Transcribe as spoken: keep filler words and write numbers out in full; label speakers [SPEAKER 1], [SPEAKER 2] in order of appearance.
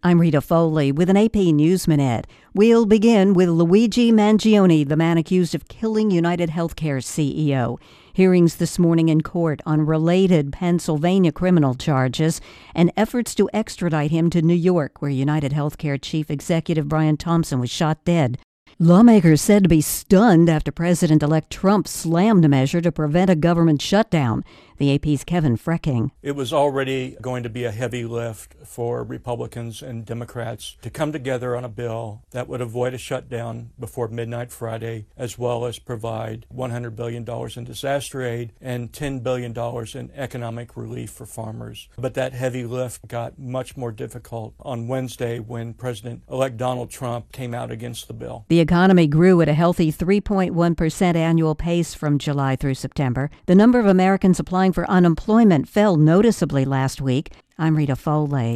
[SPEAKER 1] I'm Rita Foley with an A P News Minute. We'll begin with Luigi Mangione, the man accused of killing United Healthcare C E O. Hearings this morning in court on related Pennsylvania criminal charges and efforts to extradite him to New York, where United Healthcare Chief Executive Brian Thompson was shot dead. Lawmakers said to be stunned after President-elect Trump slammed a measure to prevent a government shutdown. The A P's Kevin Frecking.
[SPEAKER 2] It was already going to be a heavy lift for Republicans and Democrats to come together on a bill that would avoid a shutdown before midnight Friday, as well as provide one hundred billion dollars in disaster aid and ten billion dollars in economic relief for farmers. But that heavy lift got much more difficult on Wednesday when President-elect Donald Trump came out against the bill.
[SPEAKER 1] The economy grew at a healthy three point one percent annual pace from July through September. The number of Americans applying for unemployment fell noticeably last week. I'm Rita Foley.